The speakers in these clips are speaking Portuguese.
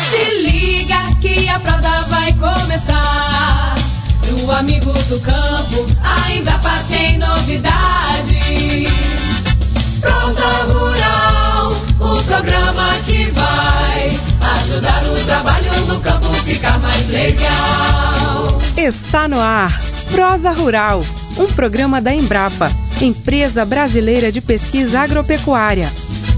Se liga que a prosa vai começar. Pro amigo do campo, a Embrapa tem novidade. Prosa Rural, o programa que vai ajudar o trabalho no campo ficar mais legal. Está no ar, Prosa Rural, um programa da Embrapa, Empresa Brasileira de Pesquisa Agropecuária.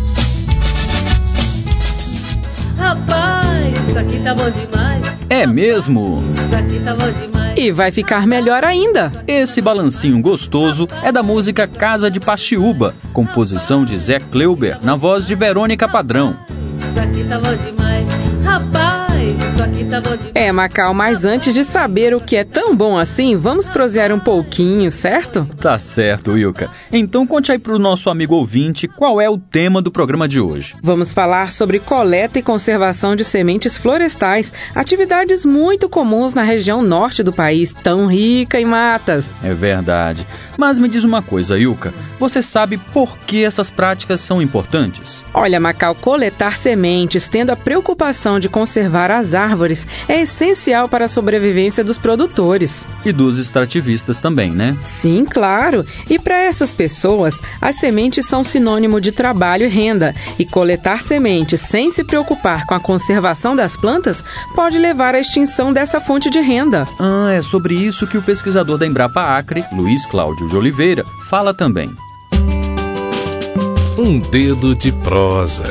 Rapaz, isso aqui tá bom demais. É mesmo? Isso aqui tá bom demais. E vai ficar melhor ainda. Esse balancinho gostoso é da música Casa de Paxiúba, composição de Zé Kleuber, na voz de Verônica Padrão. Isso aqui tá bom demais. Rapaz, isso aqui tá bom demais. Macau, mas antes de saber o que é tão bom assim, vamos prosear um pouquinho, certo? Tá certo, Wilka. Então conte aí pro nosso amigo ouvinte qual é o tema do programa de hoje. Vamos falar sobre coleta e conservação de sementes florestais, atividades muito comuns na região norte do país, tão rica em matas. É verdade. Mas me diz uma coisa, Wilka, você sabe por que essas práticas são importantes? Olha, Macau, coletar sementes, tendo a preocupação de conservar as árvores, é essencial para a sobrevivência dos produtores. E dos extrativistas também, né? Sim, claro. E para essas pessoas, as sementes são sinônimo de trabalho e renda. E coletar sementes sem se preocupar com a conservação das plantas pode levar à extinção dessa fonte de renda. É sobre isso que o pesquisador da Embrapa Acre, Luiz Cláudio de Oliveira, fala também. Um dedo de prosa.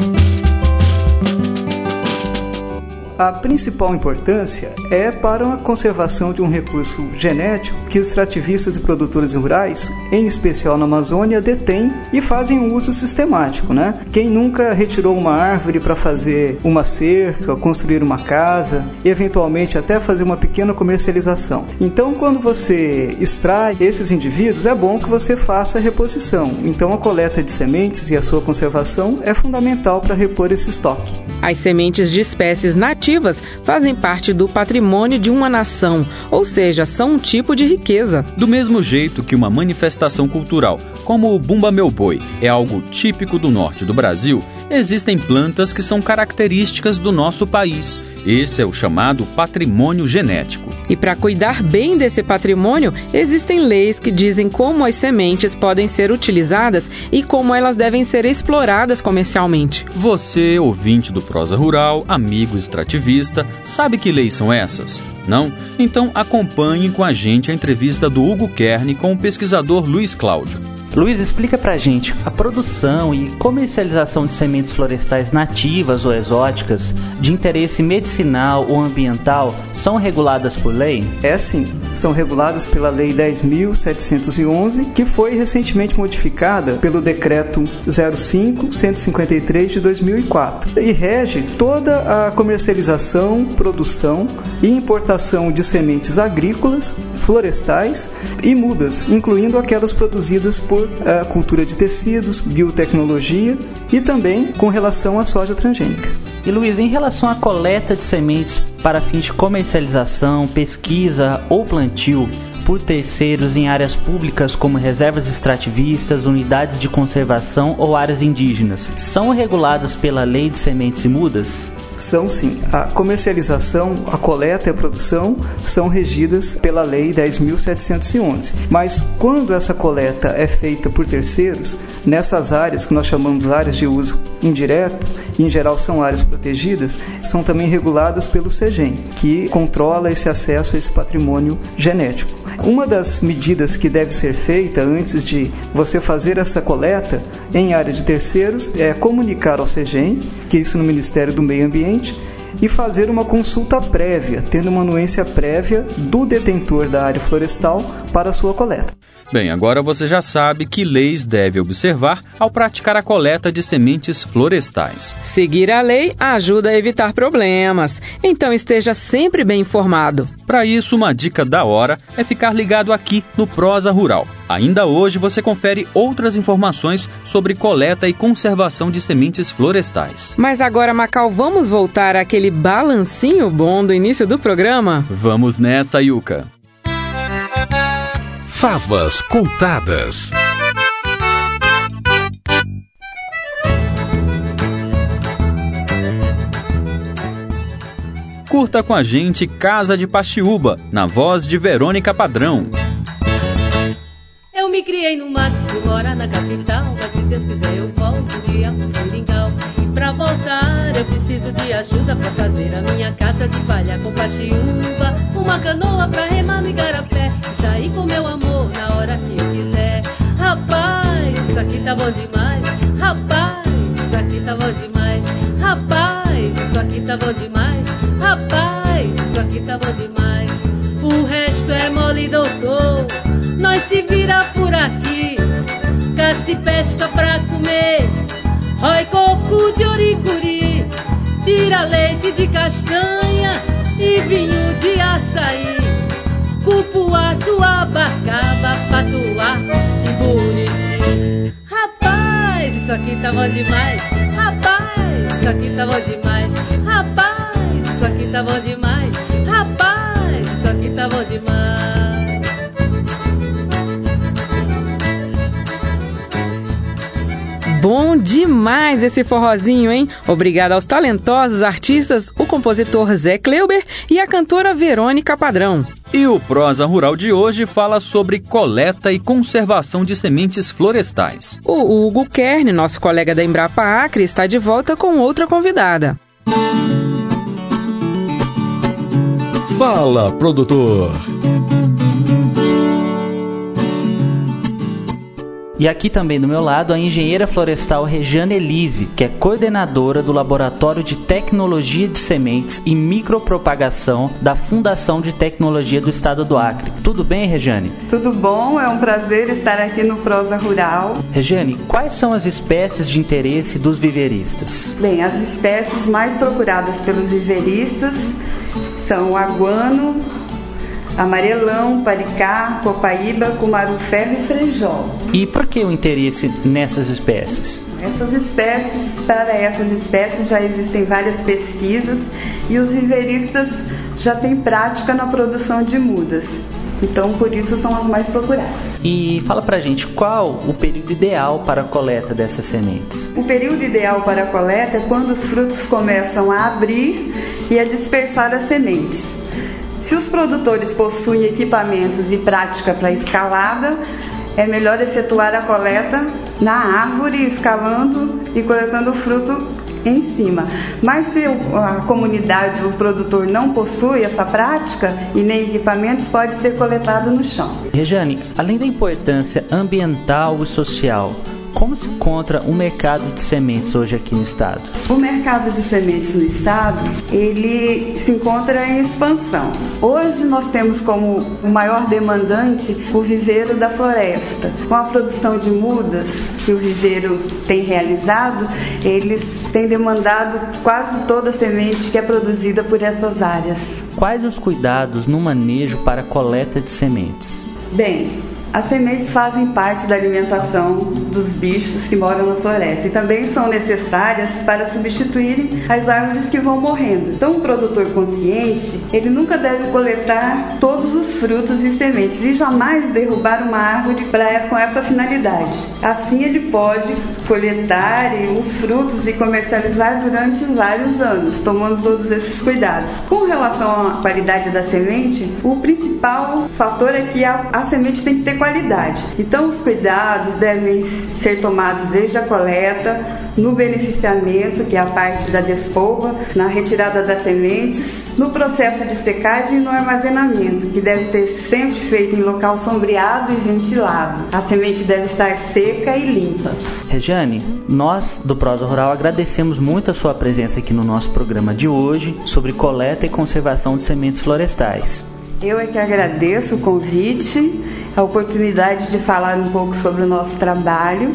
A principal importância é para a conservação de um recurso genético que os extrativistas e produtores rurais, em especial na Amazônia, detêm e fazem um uso sistemático, né? Quem nunca retirou uma árvore para fazer uma cerca, construir uma casa e eventualmente até fazer uma pequena comercialização? Então, quando você extrai esses indivíduos, é bom que você faça a reposição. Então, a coleta de sementes e a sua conservação é fundamental para repor esse estoque. As sementes de espécies nativas fazem parte do patrimônio de uma nação, ou seja, são um tipo de riqueza. Do mesmo jeito que uma manifestação cultural, como o Bumba Meu Boi, é algo típico do norte do Brasil, existem plantas que são características do nosso país. Esse é o chamado patrimônio genético. E para cuidar bem desse patrimônio, existem leis que dizem como as sementes podem ser utilizadas e como elas devem ser exploradas comercialmente. Você, ouvinte do Prosa Rural, amigo extrativista, sabe que leis são essas? Não? Então acompanhe com a gente a entrevista do Hugo Kern com o pesquisador Luiz Cláudio. Luiz, explica pra gente, a produção e comercialização de sementes florestais nativas ou exóticas, de interesse medicinal ou ambiental, são reguladas por lei? É sim, são reguladas pela Lei 10.711, que foi recentemente modificada pelo Decreto 05.153 de 2004 e rege toda a comercialização, produção e importação de sementes agrícolas, florestais e mudas, incluindo aquelas produzidas por cultura de tecidos, biotecnologia e também com relação à soja transgênica. E Luiz, em relação à coleta de sementes para fins de comercialização, pesquisa ou plantio por terceiros em áreas públicas como reservas extrativistas, unidades de conservação ou áreas indígenas, são reguladas pela Lei de Sementes e Mudas? São sim. A comercialização, a coleta e a produção são regidas pela Lei 10.711. Mas quando essa coleta é feita por terceiros, nessas áreas que nós chamamos de áreas de uso indireto, em geral são áreas protegidas, são também reguladas pelo CEGEM, que controla esse acesso a esse patrimônio genético. Uma das medidas que deve ser feita antes de você fazer essa coleta em área de terceiros é comunicar ao CEGEM, que é isso no Ministério do Meio Ambiente, e fazer uma consulta prévia, tendo uma anuência prévia do detentor da área florestal para a sua coleta. Bem, agora você já sabe que leis deve observar ao praticar a coleta de sementes florestais. Seguir a lei ajuda a evitar problemas, então esteja sempre bem informado. Para isso, uma dica da hora é ficar ligado aqui no Prosa Rural. Ainda hoje você confere outras informações sobre coleta e conservação de sementes florestais. Mas agora, Macau, vamos voltar àquele balancinho bom do início do programa? Vamos nessa, Yuka. Favas contadas. Curta com a gente Casa de Paxiúba, na voz de Verônica Padrão. Eu me criei no mato, fui morar na capital, mas se Deus quiser eu volto de Alto Seringal. E pra voltar eu preciso de ajuda pra fazer a minha casa de palha com paxiúba, uma canoa pra remar no igarapé e sair com meu amor na hora que eu quiser. Rapaz, isso aqui tá bom demais. Rapaz, isso aqui tá bom demais. Rapaz, isso aqui tá bom demais. Rapaz, isso aqui tá bom demais. O resto é mole, doutor. Nós se vira por aqui, caça e pesca pra comer. Rói coco de oricuri, tira leite de castanha e vinho de açaí. Cupuaçu, abacaba, patuá e buriti. Rapaz, isso aqui tá bom demais. Rapaz, isso aqui tá bom demais. Rapaz, isso aqui tá bom demais. Rapaz, isso aqui tá bom demais. Bom demais esse forrozinho, hein? Obrigada aos talentosos artistas, o compositor Zé Kleuber e a cantora Verônica Padrão. E o Prosa Rural de hoje fala sobre coleta e conservação de sementes florestais. O Hugo Kern, nosso colega da Embrapa Acre, está de volta com outra convidada. Fala, produtor! E aqui também do meu lado a engenheira florestal Rejane Elise, que é coordenadora do Laboratório de Tecnologia de Sementes e Micropropagação da Fundação de Tecnologia do Estado do Acre. Tudo bem, Rejane? Tudo bom, é um prazer estar aqui no Prosa Rural. Rejane, quais são as espécies de interesse dos viveristas? Bem, as espécies mais procuradas pelos viveristas são o aguano, amarelão, paricá, copaíba, cumaru-ferro e frejol. E por que o interesse nessas espécies? Para essas espécies já existem várias pesquisas e os viveristas já têm prática na produção de mudas. Então, por isso são as mais procuradas. E fala pra gente, qual o período ideal para a coleta dessas sementes? O período ideal para a coleta é quando os frutos começam a abrir e a dispersar as sementes. Se os produtores possuem equipamentos e prática para escalada, é melhor efetuar a coleta na árvore, escalando e coletando o fruto em cima. Mas se a comunidade, o produtor não possui essa prática e nem equipamentos, pode ser coletado no chão. Rejane, além da importância ambiental e social, como se encontra o mercado de sementes hoje aqui no estado? O mercado de sementes no estado, ele se encontra em expansão. Hoje nós temos como o maior demandante o viveiro da floresta. Com a produção de mudas que o viveiro tem realizado, eles têm demandado quase toda a semente que é produzida por essas áreas. Quais os cuidados no manejo para a coleta de sementes? Bem, as sementes fazem parte da alimentação dos bichos que moram na floresta e também são necessárias para substituírem as árvores que vão morrendo. Então, o produtor consciente, ele nunca deve coletar todos os frutos e sementes e jamais derrubar uma árvore com essa finalidade. Assim, ele pode coletar os frutos e comercializar durante vários anos, tomando todos esses cuidados. Com relação à qualidade da semente, o principal fator é que a semente tem que ter qualidade. Então, os cuidados devem ser tomados desde a coleta, no beneficiamento, que é a parte da despolva, na retirada das sementes, no processo de secagem e no armazenamento, que deve ser sempre feito em local sombreado e ventilado. A semente deve estar seca e limpa. Rejane, nós do Prosa Rural agradecemos muito a sua presença aqui no nosso programa de hoje sobre coleta e conservação de sementes florestais. Eu é que agradeço o convite, a oportunidade de falar um pouco sobre o nosso trabalho.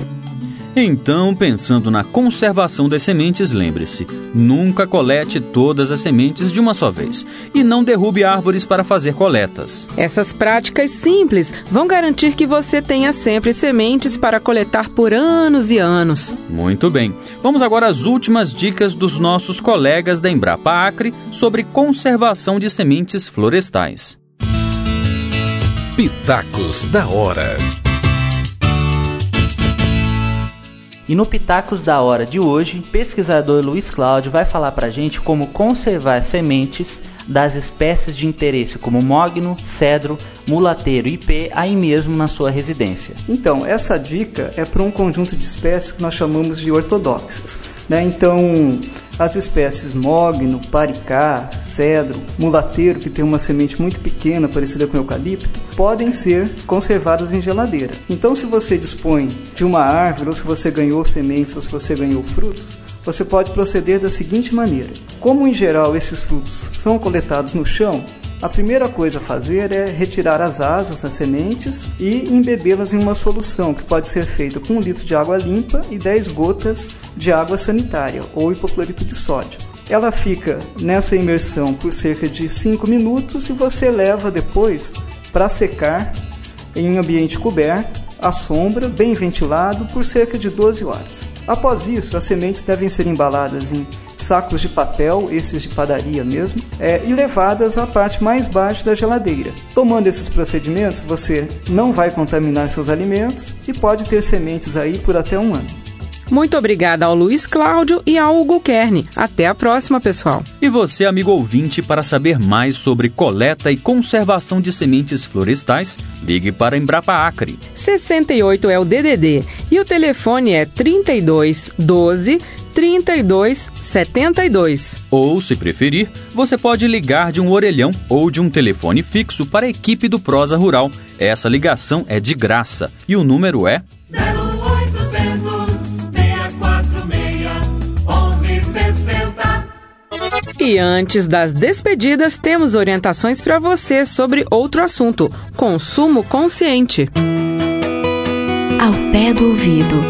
Então, pensando na conservação das sementes, lembre-se, nunca colete todas as sementes de uma só vez e não derrube árvores para fazer coletas. Essas práticas simples vão garantir que você tenha sempre sementes para coletar por anos e anos. Muito bem, vamos agora às últimas dicas dos nossos colegas da Embrapa Acre sobre conservação de sementes florestais. Pitacos da Hora. E no Pitacos da Hora de hoje, o pesquisador Luiz Cláudio vai falar pra gente como conservar sementes das espécies de interesse como mogno, cedro, mulateiro e ipê aí mesmo na sua residência. Então, essa dica é para um conjunto de espécies que nós chamamos de ortodoxas, né? Então, as espécies mogno, paricá, cedro, mulateiro, que tem uma semente muito pequena, parecida com eucalipto, podem ser conservadas em geladeira. Então, se você dispõe de uma árvore, ou se você ganhou sementes, ou se você ganhou frutos, você pode proceder da seguinte maneira. Como, em geral, esses frutos são coletados no chão, a primeira coisa a fazer é retirar as asas das sementes e embebê-las em uma solução que pode ser feita com 1 litro de água limpa e 10 gotas de água sanitária ou hipoclorito de sódio. Ela fica nessa imersão por cerca de 5 minutos e você leva depois para secar em um ambiente coberto, à sombra, bem ventilado, por cerca de 12 horas. Após isso, as sementes devem ser embaladas em sacos de papel, esses de padaria mesmo, e levadas à parte mais baixa da geladeira. Tomando esses procedimentos, você não vai contaminar seus alimentos e pode ter sementes aí por até 1 ano. Muito obrigada ao Luiz Cláudio e ao Hugo Kern. Até a próxima, pessoal. E você, amigo ouvinte, para saber mais sobre coleta e conservação de sementes florestais, ligue para a Embrapa Acre. 68 é o DDD e o telefone é 32 12 32 72. Ou, se preferir, você pode ligar de um orelhão ou de um telefone fixo para a equipe do Prosa Rural. Essa ligação é de graça e o número é 0800 646 1160. E antes das despedidas, temos orientações para você sobre outro assunto: consumo consciente. Ao pé do ouvido.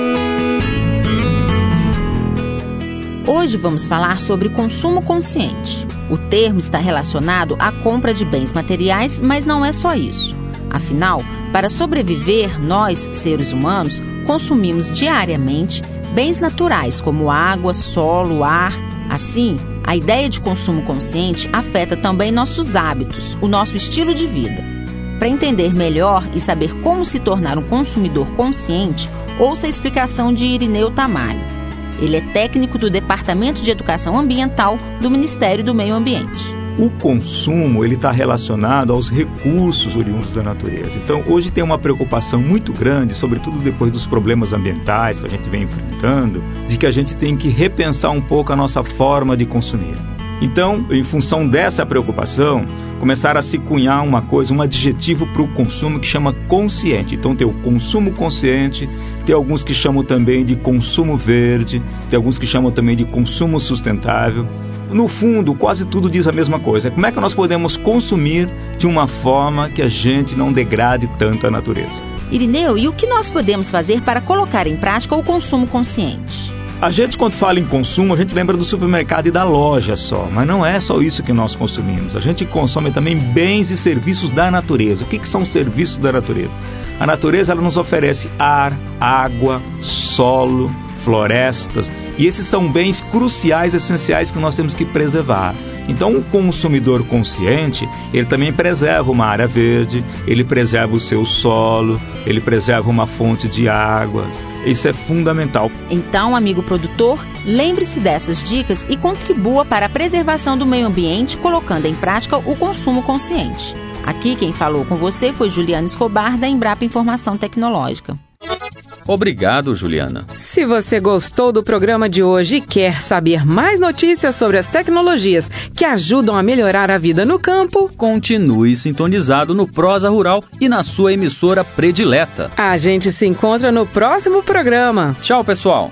Hoje vamos falar sobre consumo consciente. O termo está relacionado à compra de bens materiais, mas não é só isso. Afinal, para sobreviver, nós, seres humanos, consumimos diariamente bens naturais como água, solo, ar. Assim, a ideia de consumo consciente afeta também nossos hábitos, o nosso estilo de vida. Para entender melhor e saber como se tornar um consumidor consciente, ouça a explicação de Irineu Tamayo. Ele é técnico do Departamento de Educação Ambiental do Ministério do Meio Ambiente. O consumo está relacionado aos recursos oriundos da natureza. Então, hoje tem uma preocupação muito grande, sobretudo depois dos problemas ambientais que a gente vem enfrentando, de que a gente tem que repensar um pouco a nossa forma de consumir. Então, em função dessa preocupação, começaram a se cunhar uma coisa, um adjetivo para o consumo que chama consciente. Então tem o consumo consciente, tem alguns que chamam também de consumo verde, tem alguns que chamam também de consumo sustentável. No fundo, quase tudo diz a mesma coisa. Como é que nós podemos consumir de uma forma que a gente não degrade tanto a natureza? Irineu, e o que nós podemos fazer para colocar em prática o consumo consciente? A gente, quando fala em consumo, a gente lembra do supermercado e da loja só, mas não é só isso que nós consumimos. A gente consome também bens e serviços da natureza. O que são serviços da natureza? A natureza ela nos oferece ar, água, solo, florestas, e esses são bens cruciais, essenciais que nós temos que preservar. Então, um consumidor consciente, ele também preserva uma área verde, ele preserva o seu solo, ele preserva uma fonte de água. Isso é fundamental. Então, amigo produtor, lembre-se dessas dicas e contribua para a preservação do meio ambiente, colocando em prática o consumo consciente. Aqui quem falou com você foi Juliana Escobar, da Embrapa Informação Tecnológica. Obrigado, Juliana. Se você gostou do programa de hoje e quer saber mais notícias sobre as tecnologias que ajudam a melhorar a vida no campo, continue sintonizado no Prosa Rural e na sua emissora predileta. A gente se encontra no próximo programa. Tchau, pessoal.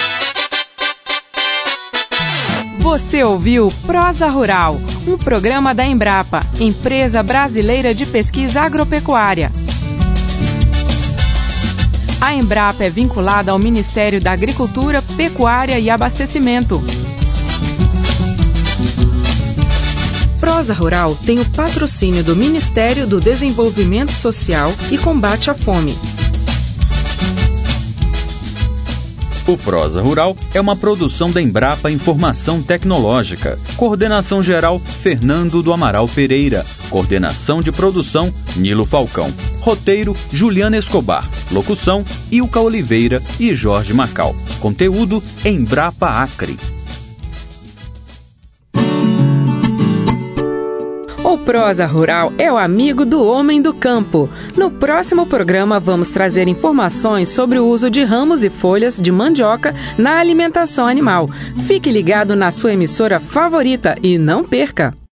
Você ouviu Prosa Rural, um programa da Embrapa, Empresa Brasileira de Pesquisa Agropecuária. A Embrapa é vinculada ao Ministério da Agricultura, Pecuária e Abastecimento. Prosa Rural tem o patrocínio do Ministério do Desenvolvimento Social e Combate à Fome. O Prosa Rural é uma produção da Embrapa Informação Tecnológica. Coordenação geral, Fernando do Amaral Pereira. Coordenação de produção, Nilo Falcão. Roteiro, Juliana Escobar. Locução, Ilka Oliveira e Jorge Macau. Conteúdo, Embrapa Acre. O Prosa Rural é o amigo do homem do campo. No próximo programa vamos trazer informações sobre o uso de ramos e folhas de mandioca na alimentação animal. Fique ligado na sua emissora favorita e não perca!